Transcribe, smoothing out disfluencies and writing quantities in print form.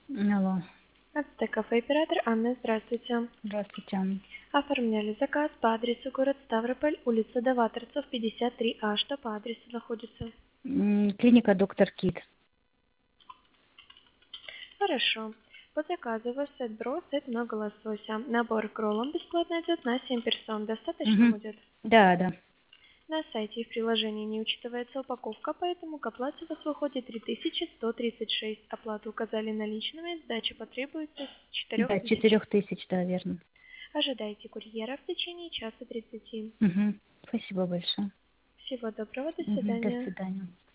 Алло, Ацтек-кафе оператор Анна, здравствуйте. здравствуйте. Оформляли заказ по адресу город Ставрополь, улица Даваторцев, 53А. Что по адресу находится? Клиника «Доктор Кит». Хорошо. По заказу у вас сет бро, сет много лосося. Набор к роллам бесплатно идет на 7 персон. Достаточно Мгм. будет? Да, да. На сайте и в приложении не учитывается упаковка, поэтому к оплате у вас выходит 3136. Оплату указали наличными, сдача потребуется с Да, 4000. 4000, да, верно. Ожидайте курьера в течение часа 30. Мгм. Спасибо большое. Всего доброго, до Мгм. До свидания. свидания.